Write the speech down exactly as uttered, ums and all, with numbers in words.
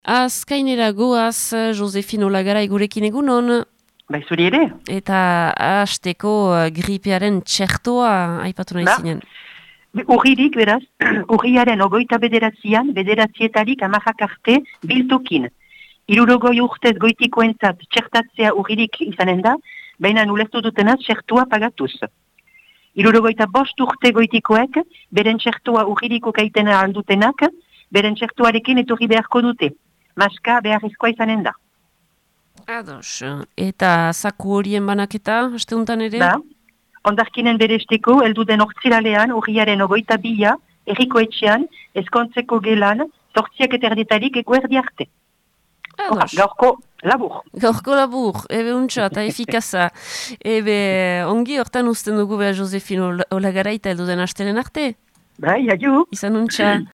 Azkainera goaz, Josefino Lagarai gurekin egunon. Bai, zuri ere? Eta hasteko uh, gripearen txertoa aipatu nahi Ba, zinen. urririk, beraz, urriaren ogoita bederatzian, bederatzietarik amajak arte biltokin. Irurogoi urtez goitikoentzat txertatzea urririk izanen da, baina ulertu dutenaz txertoa pagatuz. Irurogoita bost urte goitikoek, beren txertoa urririko kaitena aldutenak, beren txertoarekin etorri beharko dute. Maska beharrezkoa izanen da. Ados, eta zaku horien banaketa, haste untan ere? Da, ondarkinen beresteko, elduden ortziralean, urriaren ogoita bila, erriko etxean, eskontzeko gelan, sortziak eta erditarik eguerdi arte. Ora, Ados. gaurko labur. Gaurko labur, ebe untxa eta efikaza. Ebe, ongi hortan usten dugu beha Josefino Olagarai eta elduden hastelen arte? Bai, aio. Izan untxa.